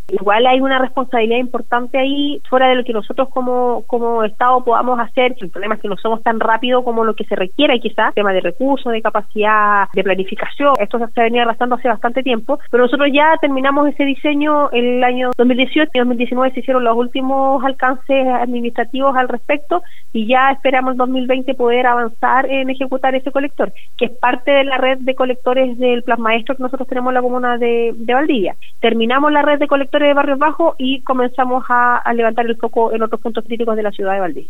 Igual hay una responsabilidad importante ahí, fuera de lo que nosotros como Estado podamos hacer. El problema es que no somos tan rápido como lo que se requiere quizás, tema de recursos, de capacidad, de planificación. Esto se ha venido arrastrando hace bastante tiempo, pero nosotros ya terminamos ese diseño el año 2018 y 2019 se hicieron los últimos alcances administrativos al respecto y ya esperamos en 2020 poder avanzar en ejecutar ese colector, que es parte de la red de colectores del Plan Maestro que nosotros tenemos en la comuna de Valdivia. Terminamos la red de colectores de Barrios Bajos y comenzamos a levantar el foco en otros puntos críticos de la ciudad de Valdivia.